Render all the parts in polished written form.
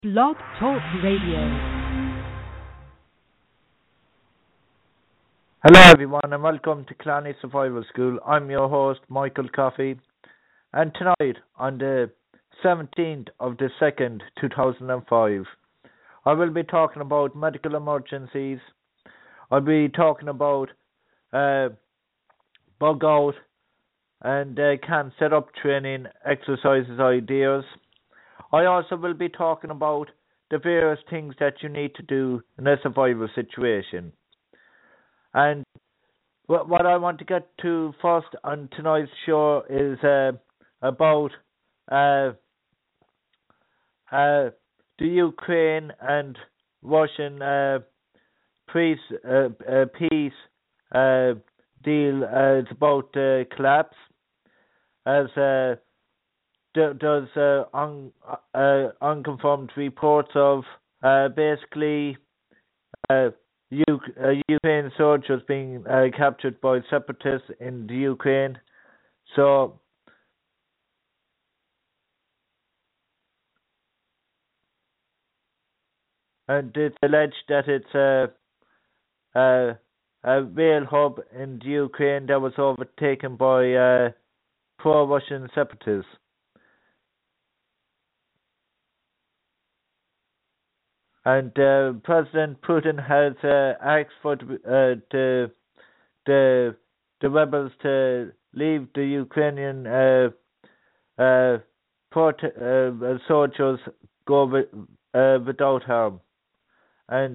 Blog Talk Radio. Hello everyone and welcome to Clanny Survival School. I'm your host Michael Coffey, and tonight on the 17th of the 2nd 2005 I will be talking about medical emergencies. I'll be talking about bug out and can set up training exercises ideas. I also will be talking about the various things that you need to do in a survival situation. And what I want to get to first on tonight's show is about the Ukraine and Russian peace deal is about to collapse, as does unconfirmed reports of basically Ukraine soldiers being captured by separatists in the Ukraine. So and it's alleged that it's a rail hub in the Ukraine that was overtaken by pro-Russian separatists. And President Putin has asked for the rebels to leave the Ukrainian soldiers go without harm. And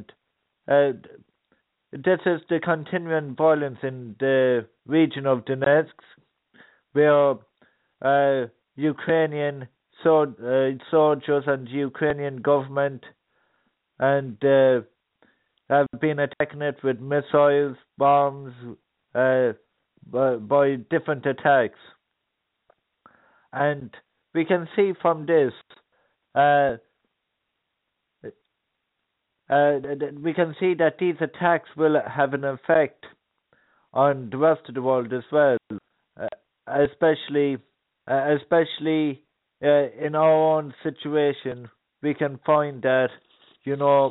this is the continuing violence in the region of Donetsk, where Ukrainian soldiers and Ukrainian government and have been attacking it with missiles, bombs, by different attacks. And we can see from this, we can see that these attacks will have an effect on the rest of the world as well, especially in our own situation. We can find that, in our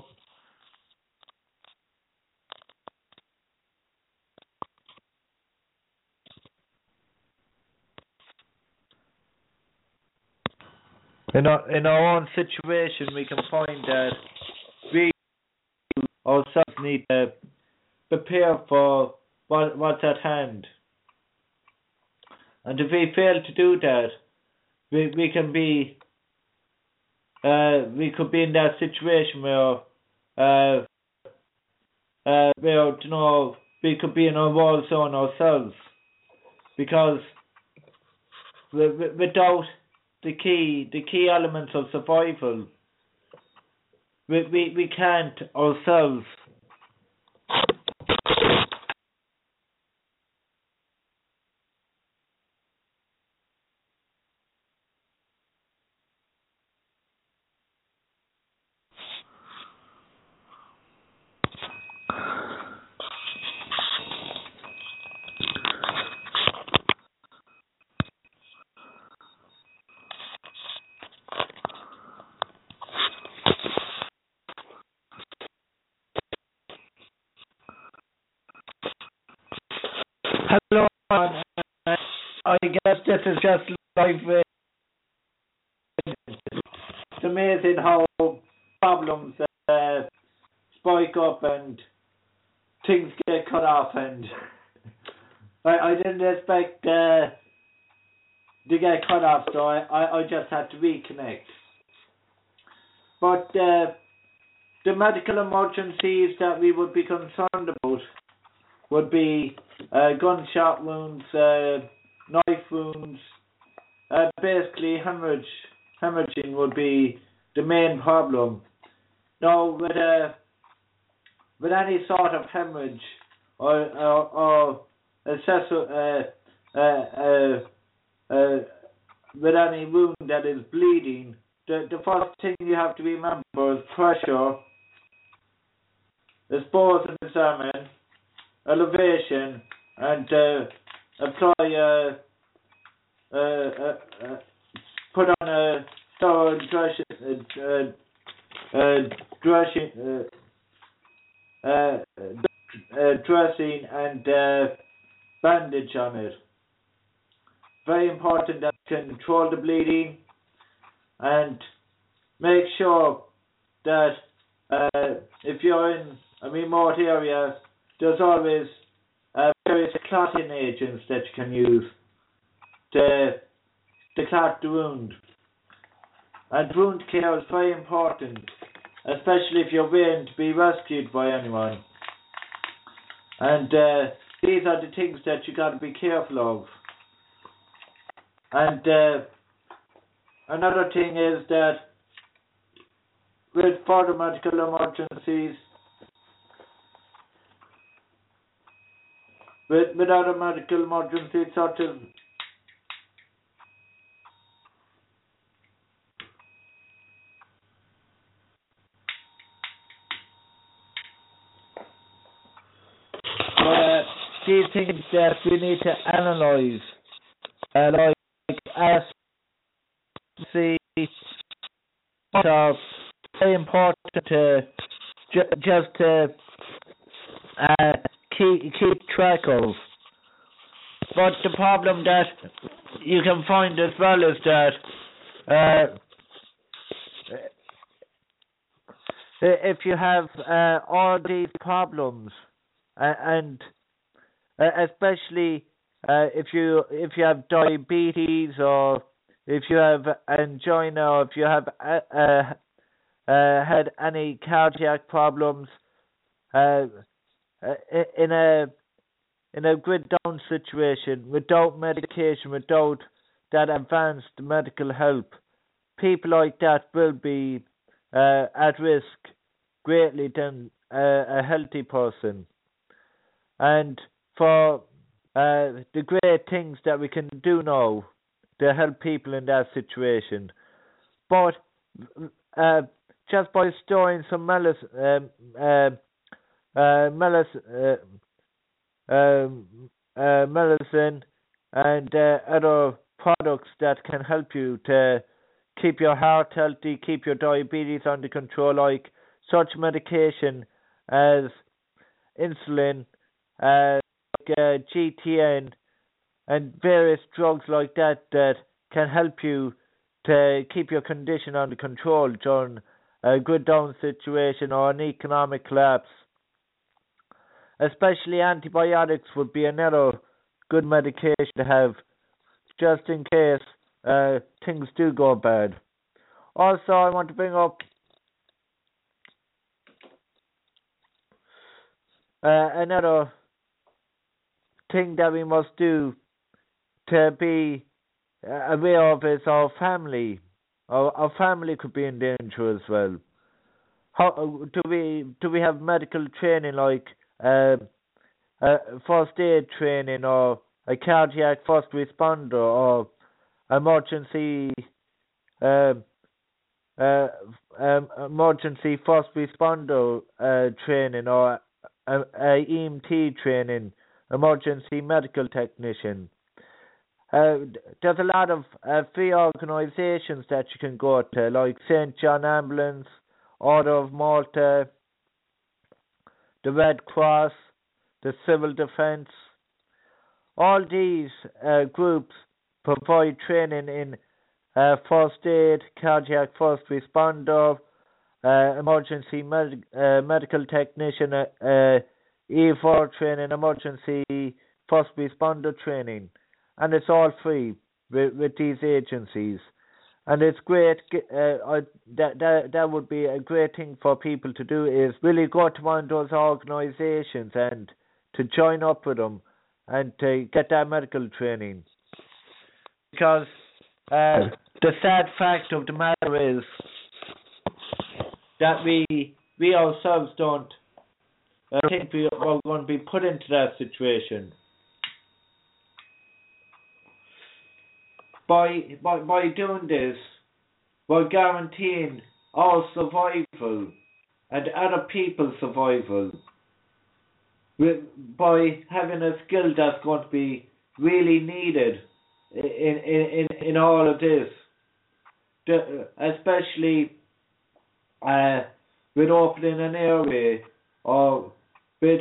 own situation, we can find that we ourselves need to prepare for what's at hand. And if we fail to do that, we could be in that situation where we could be in a war zone ourselves, because without the key elements of survival, we can't ourselves Hello, I guess this is just live. It's amazing how problems spike up and things get cut off, and I didn't expect to get cut off, so I just had to reconnect. But the medical emergencies that we would be concerned about would be gunshot wounds, knife wounds, basically hemorrhaging would be the main problem. Now, with any sort of hemorrhage or excessive, with any wound that is bleeding, the first thing you have to remember is pressure, expose and examine, elevation, and apply put on a thorough dressing, dressing and bandage on it. Very important that you can control the bleeding and make sure that if you're in a remote area, there's always various clotting agents that you can use to clot the wound. And wound care is very important, especially if you're waiting to be rescued by anyone. And these are the things that you got to be careful of. And another thing is that with further medical emergencies, with other medical emergencies such as these things that we need to analyse, like see, are very important to just to keep track of. But the problem that you can find as well is that if you have all these problems, and especially if you have diabetes, or if you have angina, or if you have had any cardiac problems, in a grid down situation, without medication, without that advanced medical help, people like that will be at risk greatly than a healthy person. And for the great things that we can do now to help people in that situation, but just by storing some medicine and other products that can help you to keep your heart healthy, keep your diabetes under control, like such medication as insulin, GTN, and various drugs like that can help you to keep your condition under control during a good down situation or an economic collapse. Especially antibiotics would be another good medication to have, just in case things do go bad. Also, I want to bring up another thing that we must do to be aware of is our family. Our family could be in danger as well. How do we have medical training, like first aid training, or a cardiac first responder, or emergency first responder training, or EMT training, emergency medical technician? There's a lot of free organisations that you can go to, like St. John Ambulance, Order of Malta, the Red Cross, the Civil Defence. All these groups provide training in first aid, cardiac first responder, emergency medical technician, EVOR training, emergency first responder training. And it's all free with these agencies. And it's great, that would be a great thing for people to do, is really go to one of those organisations and to join up with them and to get that medical training. Because the sad fact of the matter is that we ourselves don't think we are going to be put into that situation. By doing this, we're guaranteeing our survival and other people's survival. By having a skill that's going to be really needed in all of this, especially with opening an airway, or with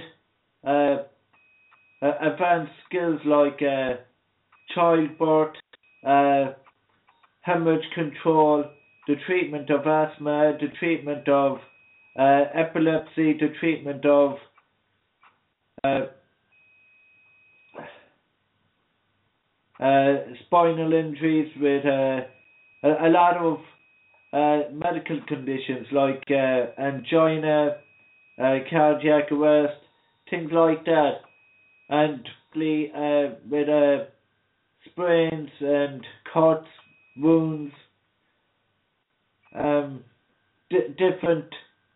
advanced skills like childbirth, hemorrhage control, the treatment of asthma, the treatment of epilepsy, the treatment of spinal injuries, with a lot of medical conditions like angina, cardiac arrest, things like that, and with sprains and cuts, wounds, different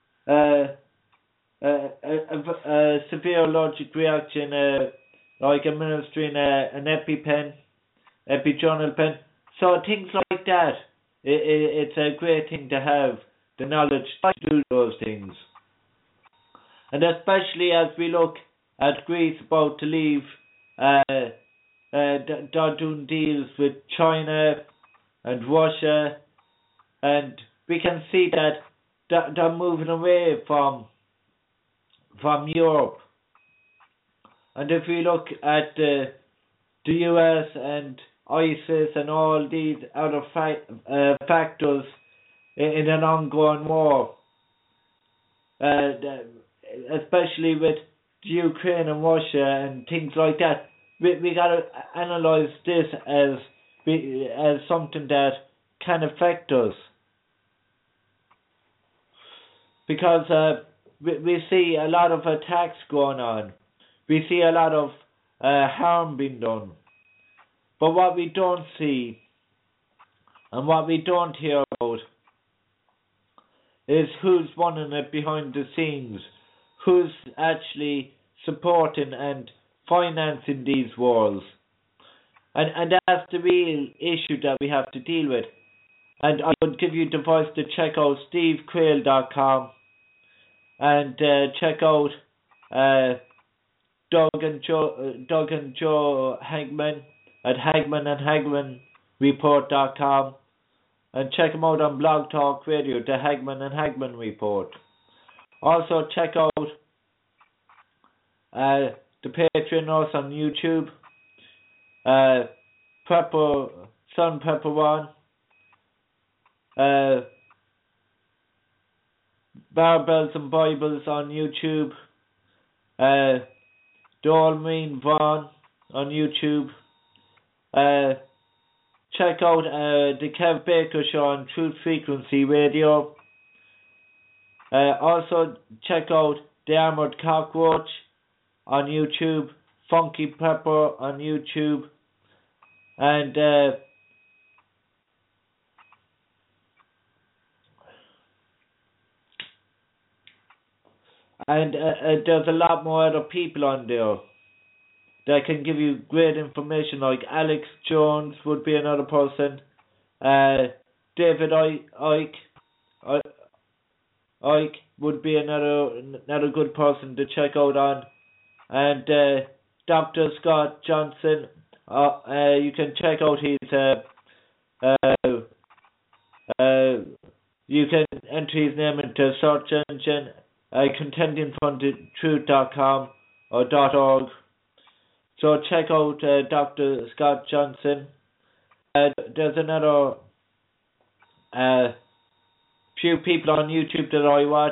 severe allergic reaction, like administering an epidural pen. So things like that. It's a great thing to have the knowledge to do those things. And especially as we look at Greece about to leave, they're doing deals with China and Russia, and we can see that they're moving away from Europe. And if we look at the US and ISIS and all these other factors in an ongoing war, especially with Ukraine and Russia and things like that, we got to analyze this as something that can affect us, because we see a lot of attacks going on. We see a lot of harm being done. But what we don't see and what we don't hear about is who's running it behind the scenes, who's actually supporting and financing these wars. And that's the real issue that we have to deal with. And I would give you the voice to check out stevequayle.com and check out Doug and Joe Hagman at HagmanandHagmanReport.com, and check them out on Blog Talk Radio, the Hagman and Hagman Report. Also check out the Patreon on YouTube, Sun Pepper One, Barbells and Bibles on YouTube, Doreen Vaughan on YouTube. Check out the Kev Baker Show on Truth Frequency Radio. Also check out The Armored Cockroach on YouTube, Funky Pepper on YouTube, and there's a lot more other people on there that can give you great information, like Alex Jones would be another person, David Icke would be another good person to check out on, and Dr. Scott Johnson, you can check out his you can enter his name into search engine, contendingforthetruth.com or .org. So check out Dr. Scott Johnson. There's another few people on YouTube that I watch,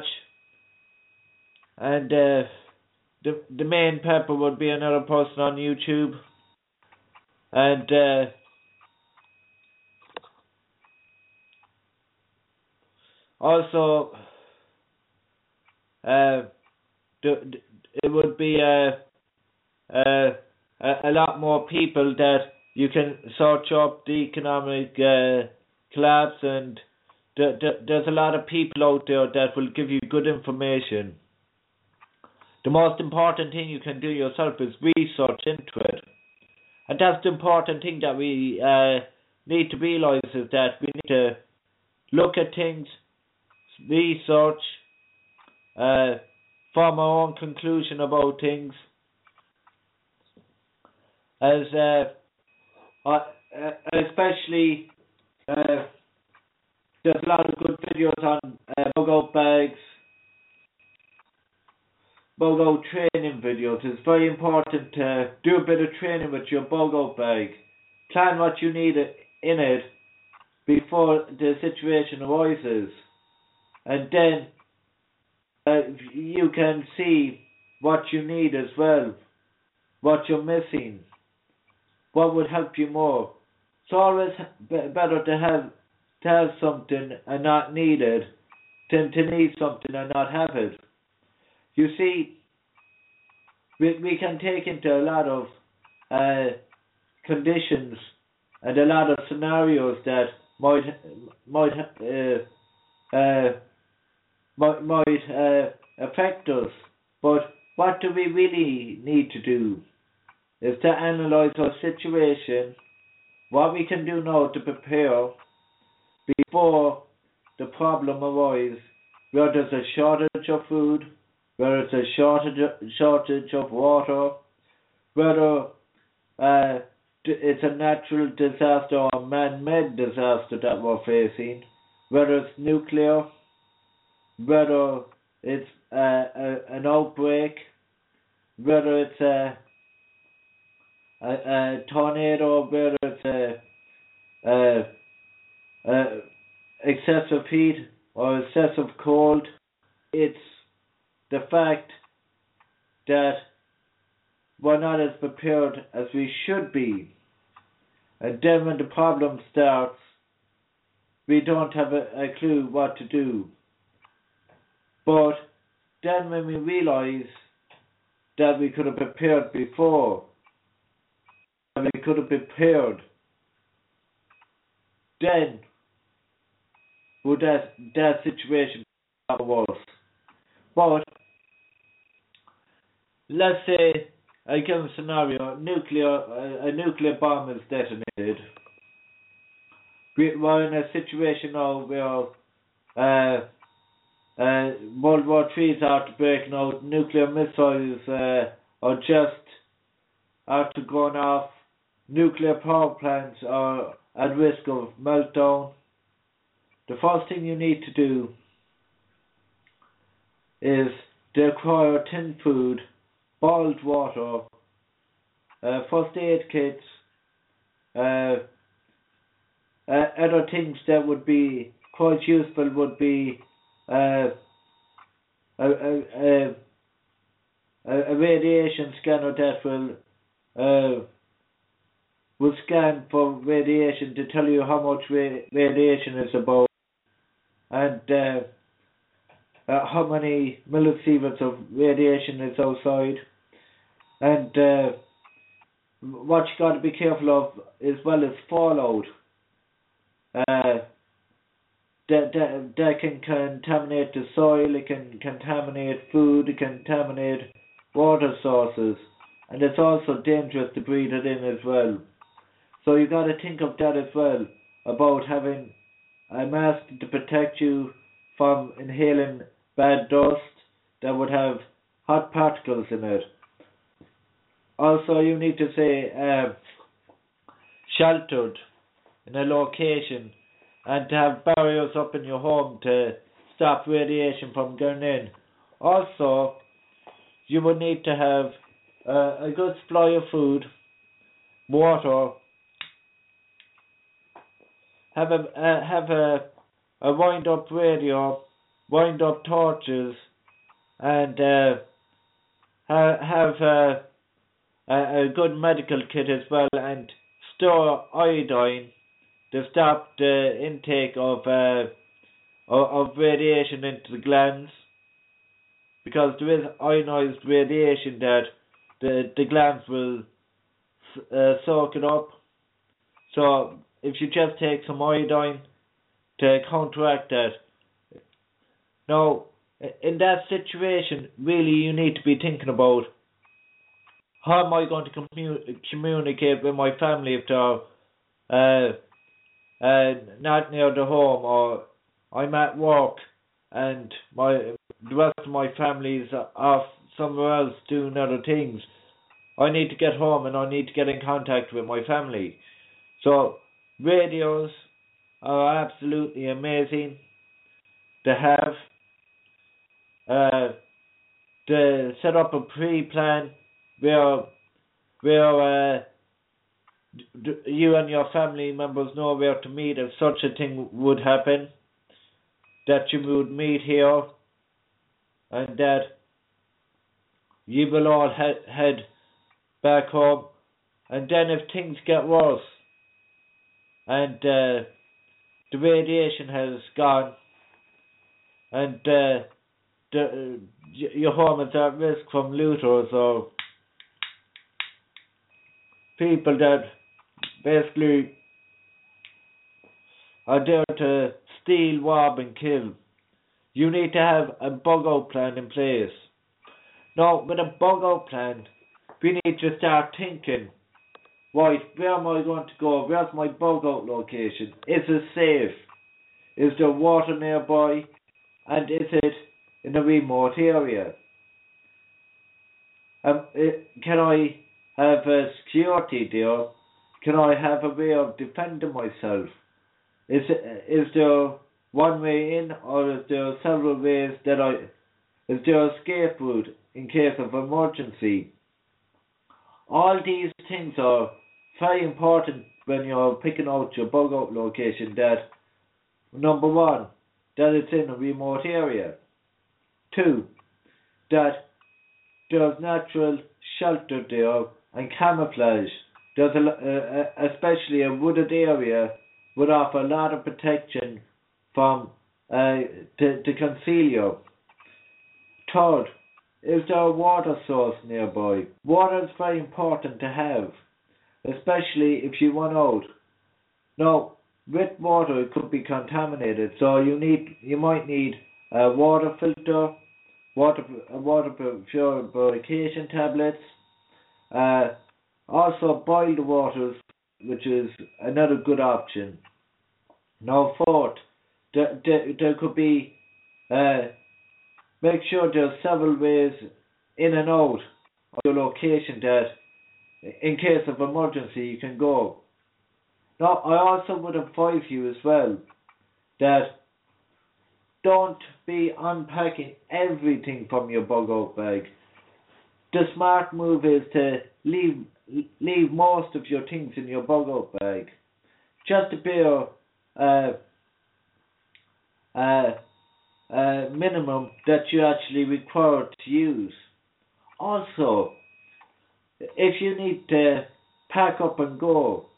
and the main Pepper would be another person on YouTube, and also it would be a lot more people that you can search up the economic collapse, and there's a lot of people out there that will give you good information. The most important thing you can do yourself is research into it. And that's the important thing that we need to realize, is that we need to look at things, research, form our own conclusion about things. As especially There's a lot of good videos on bug out bags, bug out training videos. It's very important to do a bit of training with your bug out bag. Plan what you need in it before the situation arises, and then you can see what you need as well, what you're missing, what would help you more. It's always better to have something and not need it than to need something and not have it. You see, we can take into a lot of conditions and a lot of scenarios that might affect us. But what do we really need to do is to analyze our situation, what we can do now to prepare before the problem arises, whether there's a shortage of food, whether it's a shortage of water, whether it's a natural disaster or a man-made disaster that we're facing, whether it's nuclear, whether it's an outbreak, whether it's a tornado, whether it's excessive heat or excessive cold. It's the fact that we're not as prepared as we should be. And then when the problem starts, we don't have a clue what to do. But then when we realise that we could have prepared before, and we could have prepared, then would that situation be worse. But let's say, I give a scenario, a nuclear bomb is detonated. We're in a situation now where World War III is after breaking out, nuclear missiles are just after going off, nuclear power plants are at risk of meltdown. The first thing you need to do is to acquire tinned food, boiled water, first aid kits, other things that would be quite useful would be a radiation scanner that will scan for radiation to tell you how much radiation is about, and how many millisieverts of radiation is outside, and what you got to be careful of as well as fallout. That can contaminate the soil, it can contaminate food, it can contaminate water sources, and it's also dangerous to breathe it in as well. So you got to think of that as well, about having a mask to protect you from inhaling bad dust that would have hot particles in it. Also, you need to stay sheltered in a location, and to have barriers up in your home to stop radiation from going in. Also, you would need to have a good supply of food, water, have a wind-up radio, wind-up torches, and have a good medical kit as well, and store iodine to stop the intake of radiation into the glands, because there is ionized radiation that the glands will soak it up. So if you just take some iodine to counteract that. Now, in that situation, really you need to be thinking about, how am I going to communicate with my family if they're not near the home, or I'm at work and the rest of my family's off somewhere else doing other things. I need to get home and I need to get in contact with my family. So radios, are absolutely amazing to have. To set up a pre-plan where you and your family members know where to meet if such a thing would happen, that you would meet here, and that you will all head back home. And then if things get worse and the radiation has gone and your home is at risk from looters or people that basically are there to steal, rob and kill, you need to have a bug-out plan in place. Now, with a bug-out plan, we need to start thinking, right, where am I going to go? Where's my bug-out location? Is it safe? Is there water nearby? And is it in a remote area? Can I have a security there? Can I have a way of defending myself? Is there one way in, or is there several ways is there a escape route in case of emergency? All these things are very important when you're picking out your bug out location. That number one, that it's in a remote area. 2, that there's natural shelter there and camouflage. There's especially a wooded area would offer a lot of protection from to conceal you. 3rd, is there a water source nearby? Water is very important to have, especially if you run out. Now, with water it could be contaminated, so you might need a water filter, water purification tablets, also boiled waters, which is another good option. Now, 4th, there could be make sure there's several ways in and out of your location that in case of emergency you can go. Now, I also would advise you as well that don't be unpacking everything from your bug out bag. The smart move is to leave most of your things in your bug out bag. Just a bare minimum that you actually require to use. Also, if you need to pack up and go,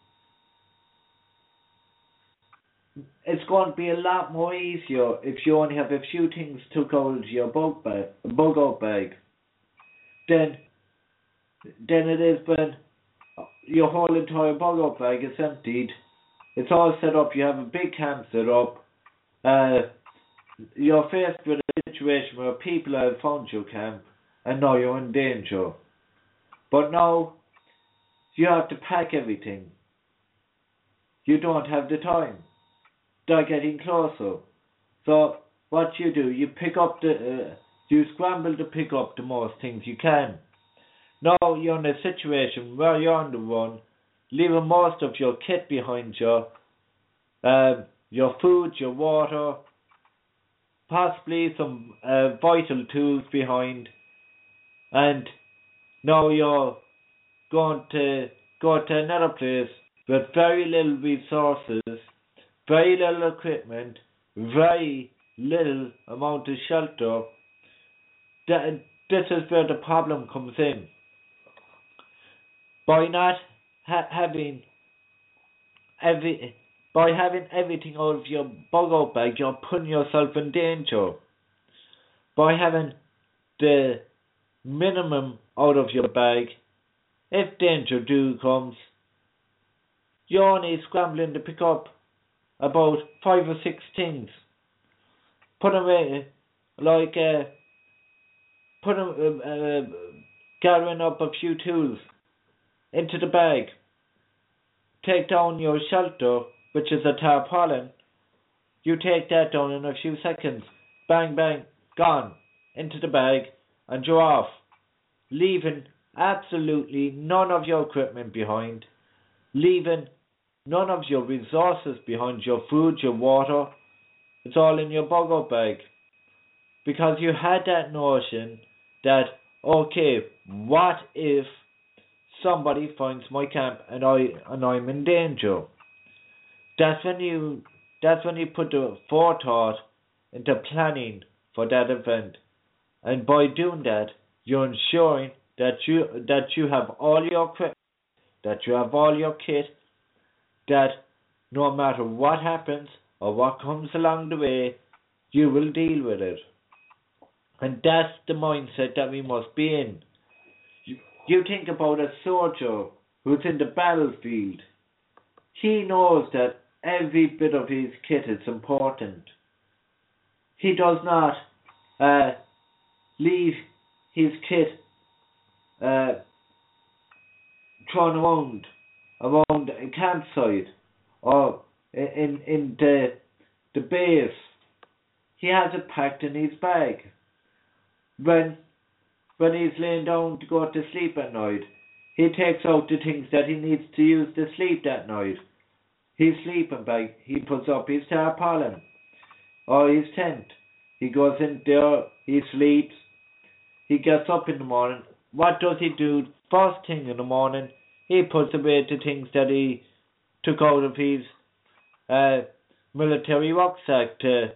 it's going to be a lot more easier if you only have a few things took out of your bug out bag than it is when your whole entire bug out bag is emptied. It's all set up, you have a big camp set up, you're faced with a situation where people have found your camp and now you're in danger. But now you have to pack everything. You don't have the time. They're getting closer. So what you do, you scramble to pick up the most things you can. Now you're in a situation where you're on the run, leaving most of your kit behind you, your food, your water, possibly some vital tools behind, and now you're going to go to another place with very little resources, very little equipment, very little amount of shelter. This is where the problem comes in. By not having everything out of your bug out bag, you're putting yourself in danger. By having the minimum out of your bag, if danger comes, you're only scrambling to pick up about 5 or 6 things. Gathering up a few tools into the bag. Take down your shelter, which is a tarpaulin. You take that down in a few seconds. Bang, bang, gone. Into the bag, and you're off. Leaving absolutely none of your equipment behind. Leaving none of your resources behind your food, your water. It's all in your bug-out bag. Because you had that notion that, okay, what if somebody finds my camp and I'm in danger? That's when you put the forethought into planning for that event. And by doing that, you're ensuring that you have all your equipment, that you have all your kit, that no matter what happens or what comes along the way, you will deal with it. And that's the mindset that we must be in. You think about a soldier who's in the battlefield. He knows that every bit of his kit is important. He does not leave his kit thrown around a campsite or in the base. He has it packed in his bag. When he's laying down to go to sleep at night, he takes out the things that he needs to use to sleep that night. His sleeping bag, he puts up his tarpaulin or his tent. He goes in there, he sleeps, he gets up in the morning. What does he do? First thing in the morning, he puts away the things that he took out of his military rucksack to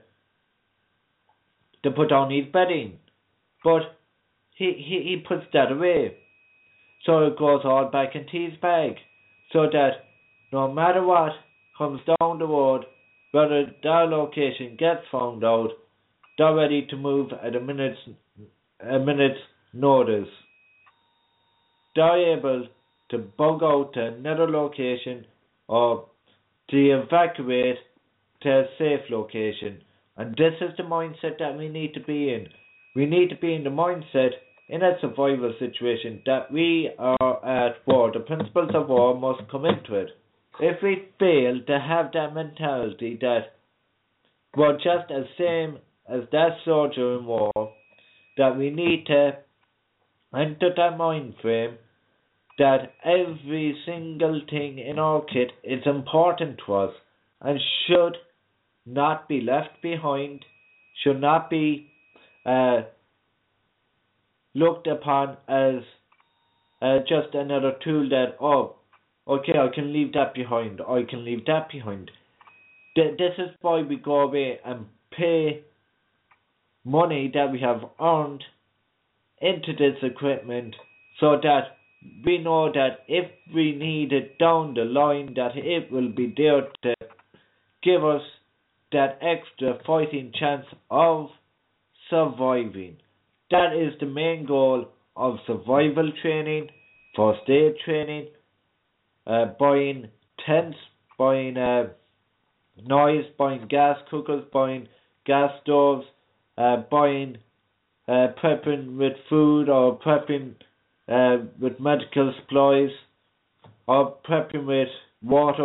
put on his bedding. But he puts that away. So it goes all back into his bag. So that no matter what comes down the road, whether their location gets found out, they're ready to move at a minute's notice. They're able to bug out to another location or to evacuate to a safe location. And this is the mindset that we need to be in. We need to be in the mindset in a survival situation that we are at war. The principles of war must come into it. If we fail to have that mentality that we're just as same as that soldier in war, that we need to enter that mind frame that every single thing in our kit is important to us and should not be left behind, should not be looked upon as just another tool that, okay, I can leave that behind, I can leave that behind. This is why we go away and pay money that we have earned into this equipment, so that we know that if we need it down the line, that it will be there to give us that extra fighting chance of surviving. That is the main goal of survival training, first aid training, buying tents, buying knives, buying gas cookers, buying gas stoves, prepping with food or prepping with medical supplies, or prepping with water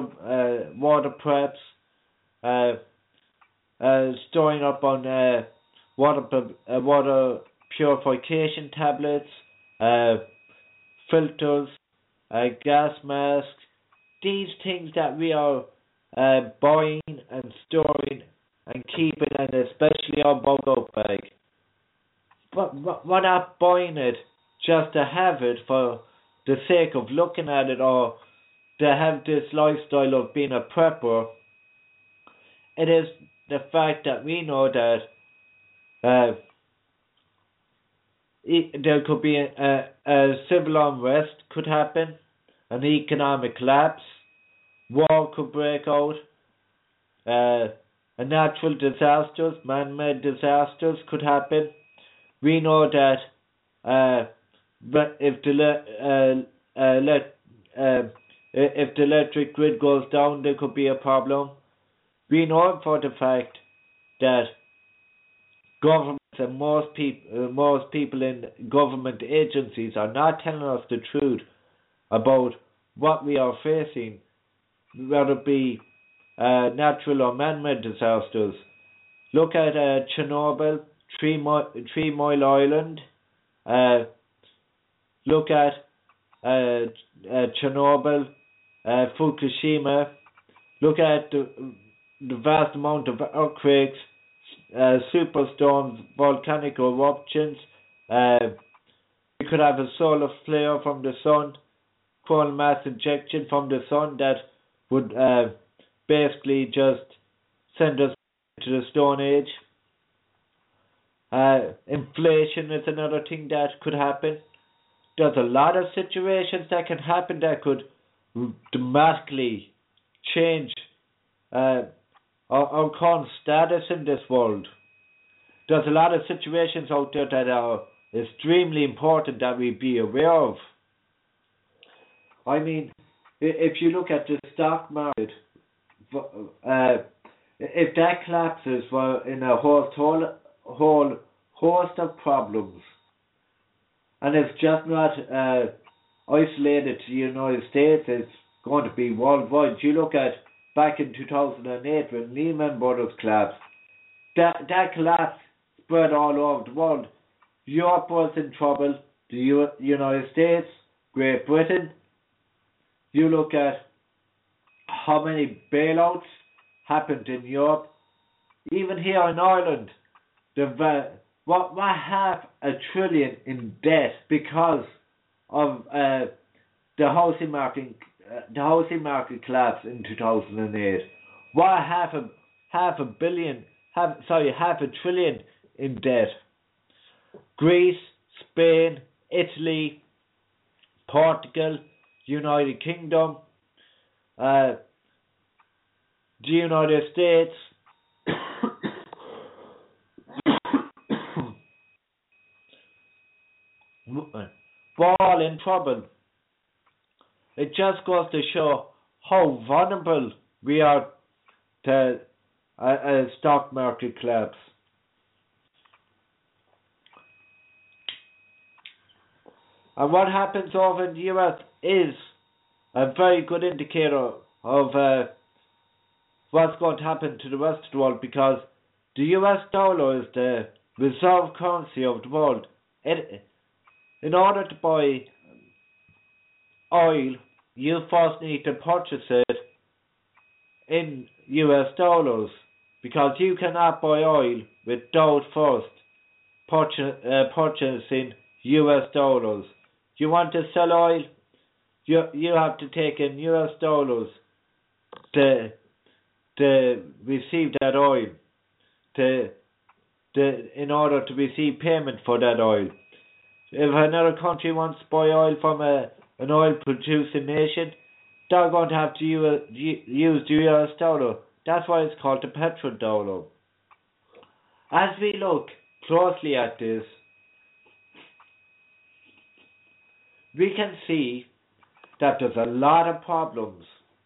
preps, storing up on water purification tablets, filters, gas masks, these things that we are buying and storing and keeping, and especially our bug-out bag. But we're not buying it just to have it for the sake of looking at it or to have this lifestyle of being a prepper. It is the fact that we know that there could be a civil unrest could happen, an economic collapse, war could break out, a natural disasters, man-made disasters could happen. We know that if the electric grid goes down, there could be a problem. We know for the fact that governments and most people in government agencies are not telling us the truth about what we are facing, whether it be natural or man-made disasters. Look at Chernobyl, 3 Mile Island. Look at Chernobyl, Fukushima, Look at the vast amount of earthquakes, superstorms, volcanic eruptions. We could have a solar flare from the sun, coronal mass ejection from the sun that would basically just send us to the Stone Age. Inflation is another thing that could happen. There's a lot of situations that can happen that could dramatically change our current status in this world. There's a lot of situations out there that are extremely important that we be aware of. I mean, if you look at the stock market, if that collapses, we're in a whole host of problems. And it's just not isolated to the United States, it's going to be worldwide. You look at back in 2008 when Lehman Brothers collapsed, that collapse spread all over the world. Europe was in trouble, the United States, Great Britain. You look at how many bailouts happened in Europe. Even here in Ireland, what $500 billion in debt because of the housing market collapse in 2008. What $500 billion in debt. Greece, Spain, Italy, Portugal, United Kingdom, the United States. We're all in trouble. It just goes to show how vulnerable we are to a stock market collapse. And what happens over in the US is a very good indicator of what's going to happen to the rest of the world, because the US dollar is the reserve currency of the world. In order to buy oil, you first need to purchase it in US dollars, because you cannot buy oil without first purchasing US dollars. You want to sell oil, you have to take in US dollars to receive that oil, in order to receive payment for that oil. If another country wants to buy oil from an oil producing nation, they're going to have to use the US dollar. That's why it's called the petrodollar. As we look closely at this, we can see that there's a lot of problems,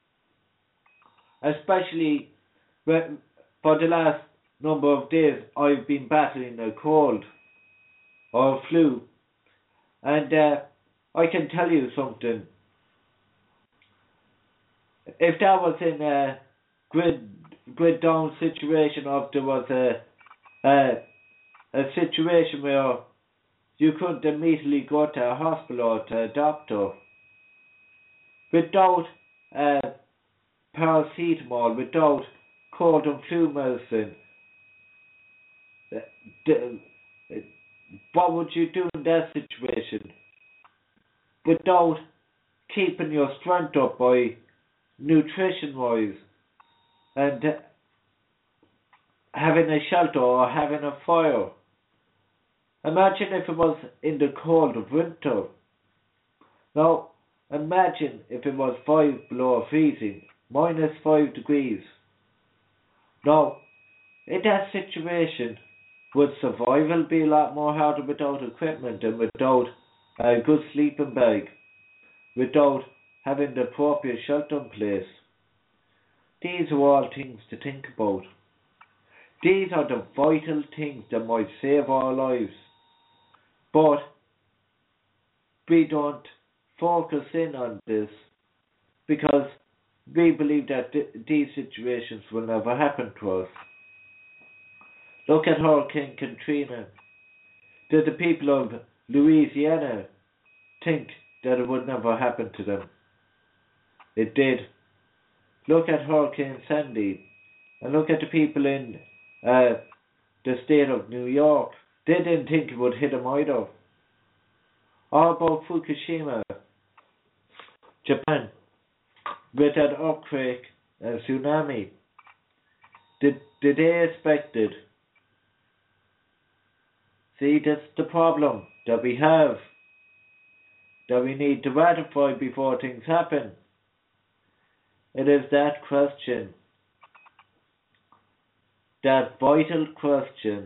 especially for the last number of days I've been battling a cold or flu, and I can tell you something. If that was in a grid down situation, or if there was a situation where you couldn't immediately go to a hospital or to a doctor, without paracetamol, without cold and flu medicine, what would you do in that situation? Without keeping your strength up by nutrition wise and having a shelter or having a fire. Imagine if it was in the cold of winter. Now, imagine if it was 5 below freezing, -5 degrees. Now, in that situation, would survival be a lot more harder without equipment and without a good sleeping bag, without having the appropriate shelter in place? These are all things to think about. These are the vital things that might save our lives. But we don't focus in on this because we believe that these situations will never happen to us. Look at Hurricane Katrina. Did the people of Louisiana think that it would never happen to them? It did. Look at Hurricane Sandy, and look at the people in the state of New York. They didn't think it would hit them either. How about Fukushima, Japan, with that earthquake and tsunami? Did they expect it? See, that's the problem that we have, that we need to ratify before things happen. It is that question, that vital question.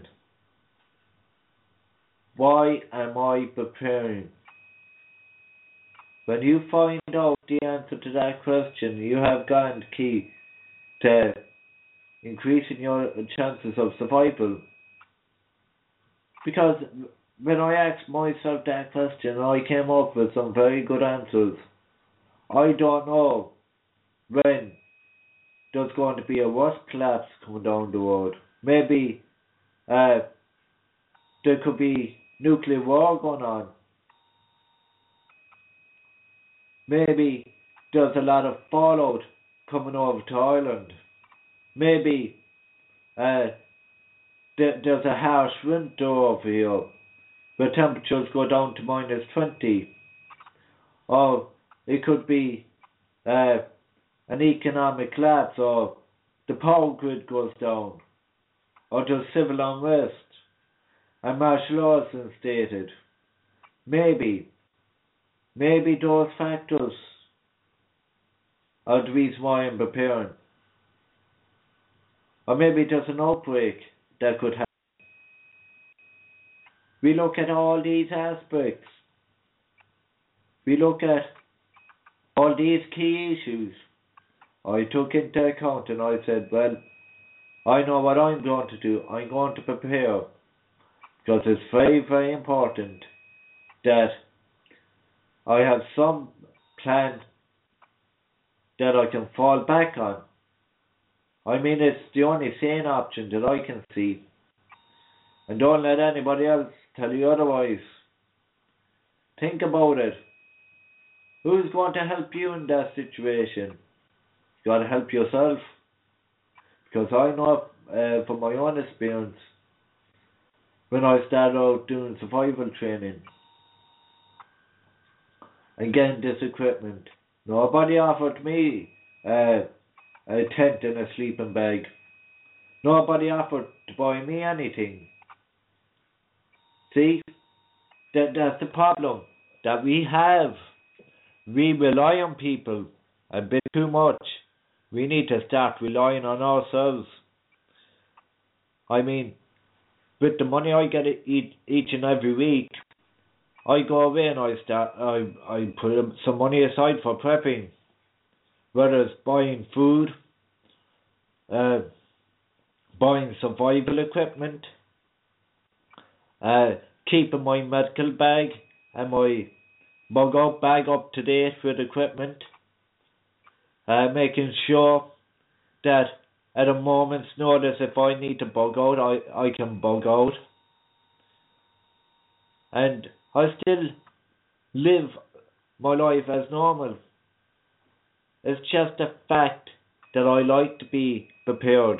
Why am I preparing? When you find out the answer to that question, you have gotten the key to increasing your chances of survival. Because when I asked myself that question, I came up with some very good answers. I don't know when there's going to be a worse collapse coming down the road. Maybe there could be nuclear war going on. Maybe there's a lot of fallout coming over to Ireland. Maybe there's a harsh winter over here where temperatures go down to -20. Or it could be an economic collapse, or the power grid goes down, or there's civil unrest and martial law is instated. Maybe those factors are the reason why I'm preparing. Or maybe there's an outbreak that could happen. We look at all these aspects. We look at all these key issues. I took into account and I said, well, I know what I'm going to do. I'm going to prepare. Because it's very, very important that I have some plan that I can fall back on. I mean, it's the only sane option that I can see. And don't let anybody else tell you otherwise. Think about it. Who's going to help you in that situation? You got to help yourself. Because I know from my own experience, when I started out doing survival training and getting this equipment, nobody offered me a tent and a sleeping bag. Nobody offered to buy me anything. See, that's the problem that we have. We rely on people a bit too much. We need to start relying on ourselves. I mean, with the money I get each and every week, I go away and I put some money aside for prepping. Whether it's buying food, buying survival equipment, keeping my medical bag and my bug-out bag up to date with equipment, making sure that at a moment's notice, if I need to bug out, I can bug out. And I still live my life as normal. It's just the fact that I like to be prepared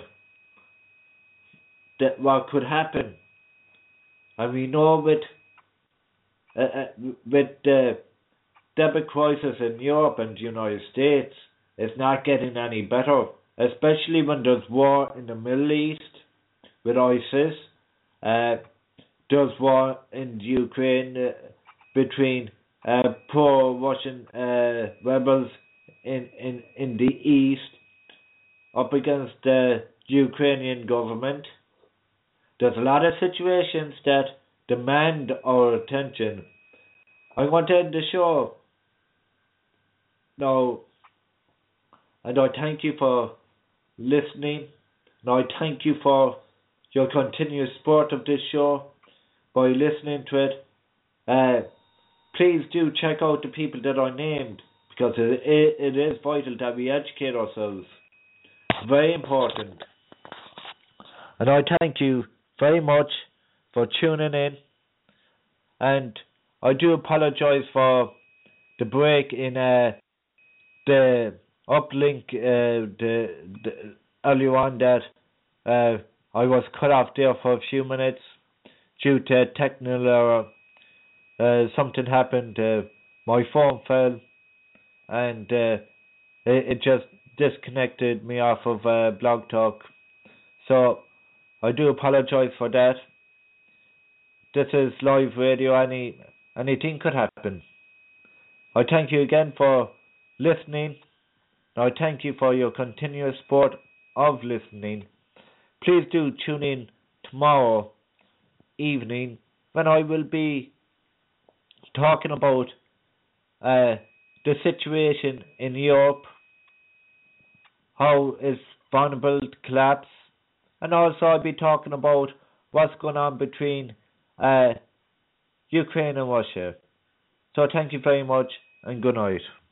that what could happen. And we know with the debit crisis in Europe and the United States, it's not getting any better. Especially when there's war in the Middle East with ISIS. There's war in Ukraine between pro-Russian rebels in the east up against the Ukrainian government. There's a lot of situations that demand our attention. I'm going to end the show now, and I thank you for listening, and I thank you for your continuous support of this show by listening to it. Please do check out the people that I named, because it is vital that we educate ourselves. Very important. And I thank you very much for tuning in, and I do apologise for the break in the uplink earlier on that I was cut off there for a few minutes due to a technical error. Something happened. My phone fell, and it just disconnected me off of Blog Talk. So I do apologise for that. This is live radio. Anything could happen. I thank you again for listening. I thank you for your continuous support of listening. Please do tune in tomorrow evening when I will be talking about the situation in Europe, how it's vulnerable to collapse, and also I'll be talking about what's going on between Ukraine and Russia. So thank you very much and good night.